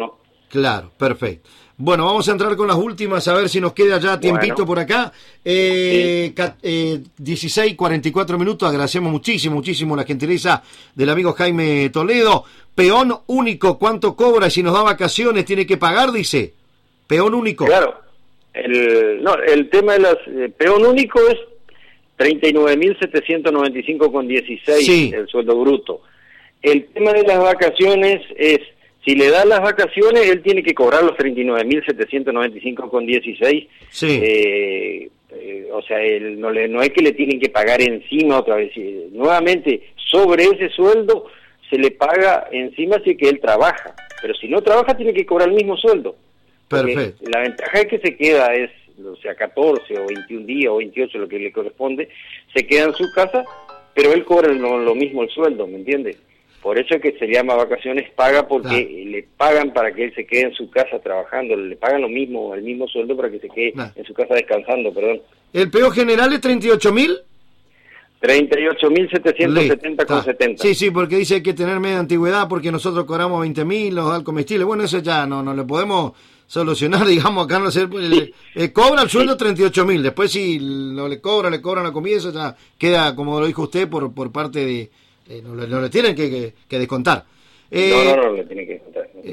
Claro, perfecto. Bueno, vamos a entrar con las últimas, a ver si nos queda ya tiempito bueno. por acá. Eh, sí. eh, dieciséis cuarenta y cuatro minutos, agradecemos muchísimo, muchísimo la gentileza del amigo Jaime Toledo. Peón único, ¿cuánto cobra? Y si nos da vacaciones, ¿tiene que pagar? Dice. Peón único. Claro, el, no, el tema de las... Eh, peón único es treinta y nueve mil setecientos noventa y cinco con dieciséis sí. el sueldo bruto. El tema de las vacaciones es... Si le dan las vacaciones, él tiene que cobrar los treinta y nueve mil setecientos noventa y cinco con dieciséis. Sí. Eh, eh, o sea, él no, le, no es que le tienen que pagar encima otra vez. Eh, nuevamente, sobre ese sueldo se le paga encima si es que él trabaja. Pero si no trabaja, tiene que cobrar el mismo sueldo. Perfecto. La ventaja es que se queda, es, o sea, catorce o veintiún días o veintiocho, lo que le corresponde, se queda en su casa, pero él cobra lo, lo mismo el sueldo, ¿me entiendes? Por eso es que se llama vacaciones paga, porque claro. le pagan para que él se quede en su casa trabajando, le pagan lo mismo, el mismo sueldo para que se quede claro. en su casa descansando, perdón. ¿El peor general es treinta y ocho mil? treinta y ocho mil setecientos setenta con setenta. Sí, sí, porque dice que hay que tener media antigüedad porque nosotros cobramos veinte mil, los al comestible. Bueno, eso ya no, no le podemos solucionar, digamos, acá no sé, sí. eh, cobra el sueldo sí. treinta y ocho mil, después si lo le cobra, le cobran la comida, eso ya queda, como lo dijo usted, por, por parte de... Eh, no, no le tienen que, que, que descontar. Eh, no, no, no, le tienen que descontar. No.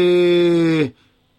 Eh,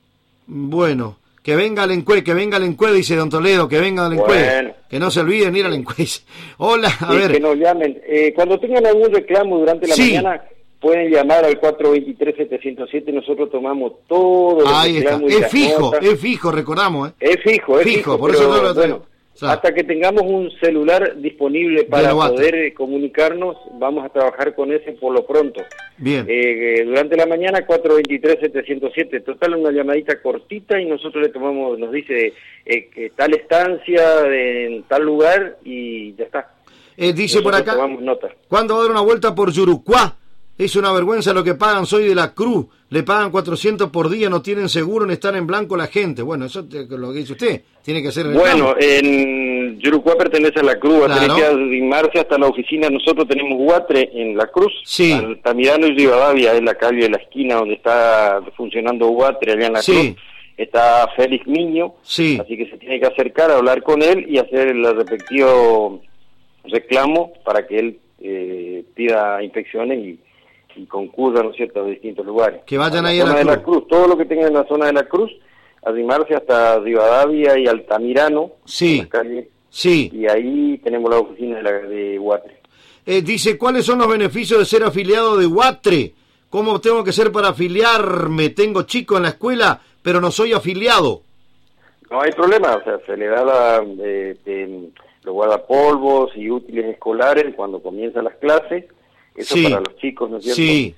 bueno, que venga el encue, que venga el encue, dice don Toledo, que venga el encue. Bueno. Que no se olviden ir al encue. Hola, a sí, ver. Que nos llamen. Eh, cuando tengan algún reclamo durante la sí. mañana, pueden llamar al cuatro dos tres, siete cero siete, nosotros tomamos todo el Ahí está, es fijo, notas. es fijo, recordamos. ¿eh? Es fijo, es fijo. fijo por pero, eso no lo bueno, o sea, hasta que tengamos un celular disponible para poder eh, comunicarnos, vamos a trabajar con ese por lo pronto. Bien. Eh, durante la mañana, cuatro dos tres, siete cero siete, total una llamadita cortita y nosotros le tomamos, nos dice eh, que tal estancia, en tal lugar y ya está. Eh, dice nosotros por acá, tomamos nota. ¿Cuándo va a dar una vuelta por Yurucuá? Es una vergüenza lo que pagan, soy de la Cruz, le pagan cuatrocientos por día, no tienen seguro ni están en blanco la gente. Bueno, eso es lo que dice usted, tiene que ser en el Bueno, campo. En Yurucuá pertenece a la Cruz, claro. Tiene que arrimarse hasta la oficina, nosotros tenemos Huatre en la Cruz, sí. Altamirano y Rivadavia es la calle de la esquina donde está funcionando Huatre, allá en la sí. Cruz, está Félix Miño, sí. Así que se tiene que acercar a hablar con él y hacer el respectivo reclamo para que él eh, pida inspecciones y y concurran, ¿no es cierto?, a distintos lugares. Que vayan a ahí la a la, zona Cruz. de la Cruz. Todo lo que tengan en la zona de la Cruz, arrimarse hasta Rivadavia y Altamirano, sí, en la calle, sí. Y ahí tenemos la oficina de, la, de Huatre. Eh, dice, ¿cuáles son los beneficios de ser afiliado de Huatre? ¿Cómo tengo que ser para afiliarme? Tengo chico en la escuela, pero no soy afiliado. No hay problema, o sea, se le da la, eh, eh, los guardapolvos y útiles escolares cuando comienzan las clases. Eso sí. Para los chicos, ¿no es cierto? Sí.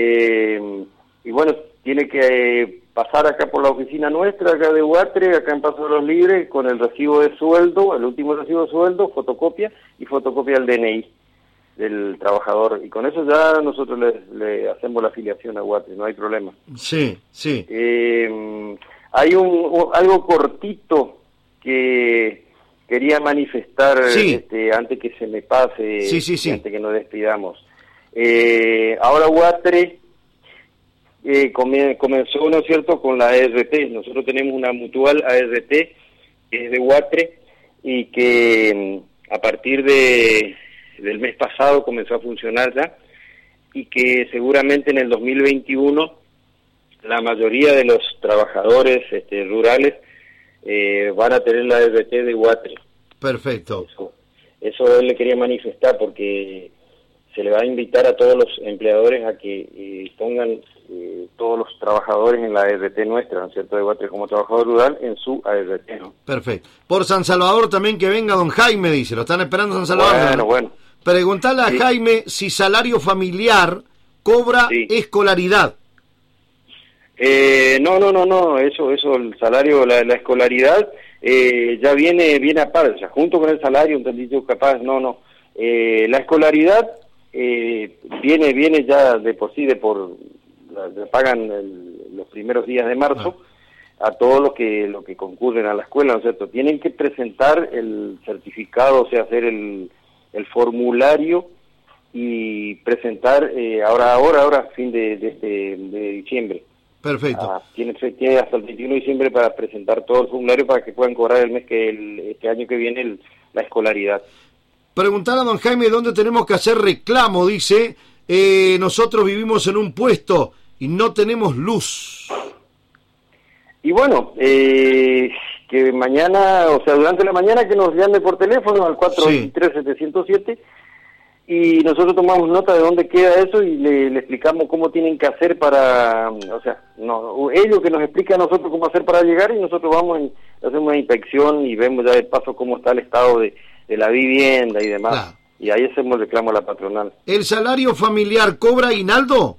Eh, y bueno, tiene que eh, pasar acá por la oficina nuestra, acá de Huatre, acá en Paso de los Libres, con el recibo de sueldo, el último recibo de sueldo, fotocopia y fotocopia del D N I del trabajador. Y con eso ya nosotros le, le hacemos la afiliación a Huatre, no hay problema. Sí, sí. Eh, hay un, un algo cortito que quería manifestar sí. este, antes que se me pase, sí, sí, sí. antes que nos despidamos. Eh, ahora Huatre eh, come, comenzó, ¿no es cierto?, con la A R T. Nosotros tenemos una mutual A R T que es de Huatre y que a partir de del mes pasado comenzó a funcionar ya y que seguramente en el dos mil veintiuno la mayoría de los trabajadores este, rurales eh, van a tener la A R T de Huatre. Perfecto. Eso, eso él le quería manifestar porque se le va a invitar a todos los empleadores a que eh, pongan eh, todos los trabajadores en la A R T nuestra, ¿no es cierto?, de Huatre como trabajador rural en su A R T, ¿no? Perfecto. Por San Salvador también que venga don Jaime, dice, lo están esperando San Salvador. Bueno, ¿no? bueno. Preguntarle a sí. Jaime si salario familiar cobra sí. escolaridad. Eh, no, no, no, no, eso, eso, el salario, la, la escolaridad eh, ya viene, viene aparte, o sea, junto con el salario, entendí yo, capaz, no, no. Eh, la escolaridad eh, viene, viene ya de por sí, de por, la, la pagan el, los primeros días de marzo ah. a todos los que, los que concurren a la escuela, ¿no es cierto? Tienen que presentar el certificado, o sea, hacer el, el formulario y presentar, eh, ahora, ahora, ahora, fin de, de, este, de diciembre. Perfecto. Ah, tiene, tiene hasta el veintiuno de diciembre para presentar todo el formulario para que puedan cobrar el mes que el, este año que viene el, la escolaridad. Preguntar a don Jaime dónde tenemos que hacer reclamo, dice, eh, nosotros vivimos en un puesto y no tenemos luz. Y bueno, eh, que mañana, o sea, durante la mañana que nos llame por teléfono al cuatro dos tres, siete cero siete y nosotros tomamos nota de dónde queda eso y le, le explicamos cómo tienen que hacer para, o sea, no, ellos que nos explican a nosotros cómo hacer para llegar y nosotros vamos, y hacemos una inspección y vemos ya de paso cómo está el estado de, de la vivienda y demás. Claro. Y ahí hacemos reclamo a la patronal. ¿El salario familiar cobra aguinaldo?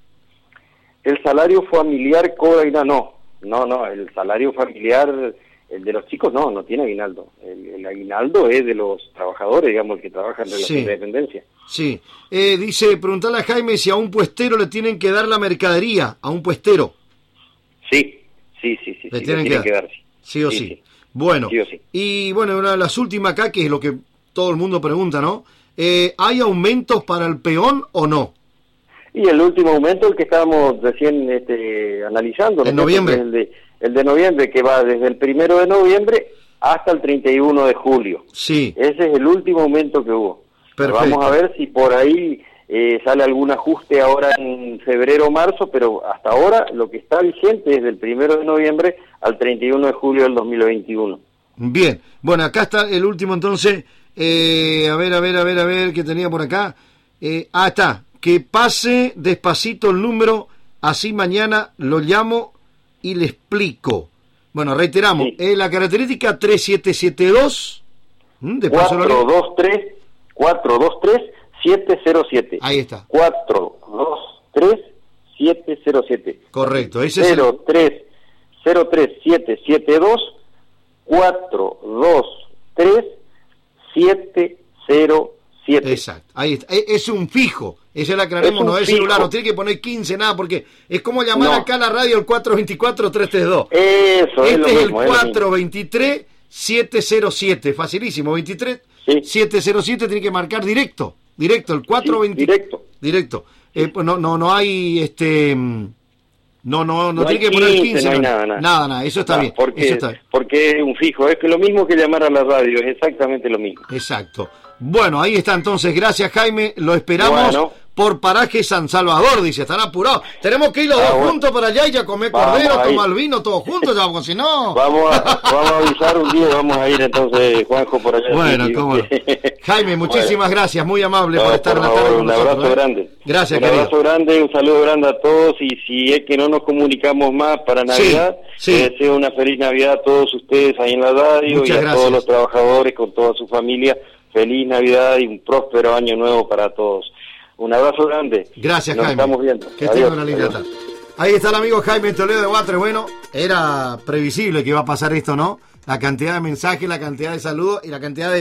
El salario familiar cobra aguinaldo, no, no, no, el salario familiar... El de los chicos no, no tiene aguinaldo. El, el aguinaldo es de los trabajadores, digamos, que trabajan en relación de dependencia. Sí. Eh, dice, preguntarle a Jaime si a un puestero le tienen que dar la mercadería, a un puestero. Sí, sí, sí, sí. Le sí, tienen, le que, tienen dar. que dar. Sí, sí o sí. sí. sí. Bueno, sí o sí. Y bueno, una de las últimas acá, que es lo que todo el mundo pregunta, ¿no? Eh, ¿Hay aumentos para el peón o no? Y el último aumento, el que estábamos recién este, analizando. En noviembre. El de, el de noviembre, que va desde el primero de noviembre hasta el treinta y uno de julio. Sí. Ese es el último aumento que hubo. Perfecto. Vamos a ver si por ahí eh, sale algún ajuste ahora en febrero o marzo, pero hasta ahora lo que está vigente es del primero de noviembre al treinta y uno de julio del dos mil veintiuno. Bien. Bueno, acá está el último entonces. Eh, a ver, a ver, a ver, a ver, ¿qué tenía por acá? Eh, ah, está. Que pase despacito el número, así mañana lo llamo y le explico. Bueno, reiteramos, sí. eh, la característica tres siete siete dos ¿Mm? cuatro dos tres cuatro dos tres siete cero siete. Ahí está. cuatro dos tres siete cero siete. Correcto, ese cero tres cero tres siete siete dos cuatro dos tres siete cero siete. Exacto, ahí está. Es un fijo. Ese lo aclaremos, no es celular, no tiene que poner quince, nada, porque es como llamar no. acá a la radio el cuatro dos cuatro, tres tres dos. Eso, este es, lo es mismo, el cuatro dos tres siete cero siete, facilísimo, veintitrés siete cero siete tiene que marcar directo, directo, el cuatro dos cero. Sí, directo. Directo. Sí. Eh, pues no, no, no hay, este... No, no, no, no tiene que quince, poner quince. No hay no, nada, nada. Nada, nada, eso está no, bien. Porque, eso está bien. Porque es un fijo, es que lo mismo que llamar a la radio, es exactamente lo mismo. Exacto. Bueno, ahí está entonces, gracias Jaime, lo esperamos bueno. por Paraje San Salvador, dice, están apurados. Tenemos que ir los ah, dos bueno. juntos para allá y ya comer cordero, tomar vino, todos juntos, ya, porque si no... Vamos a, vamos a avisar un día, vamos a ir entonces, Juanjo, por allá. Bueno, cómo no. Jaime, muchísimas bueno. gracias, muy amable no, por estar por en la tarde con un nosotros. Un abrazo ¿eh? grande. Gracias, Un querido. abrazo grande, un saludo grande a todos, y si es que no nos comunicamos más para Navidad, sí, sí. les deseo una feliz Navidad a todos ustedes ahí en la radio. Muchas y a gracias. todos los trabajadores con toda su familia. Feliz Navidad y un próspero año nuevo para todos. Un abrazo grande. Gracias, Nos Jaime. estamos viendo. Que tenga una linda tarde. Ahí está el amigo Jaime Toledo de Guatres. Bueno, era previsible que iba a pasar esto, ¿no? La cantidad de mensajes, la cantidad de saludos y la cantidad de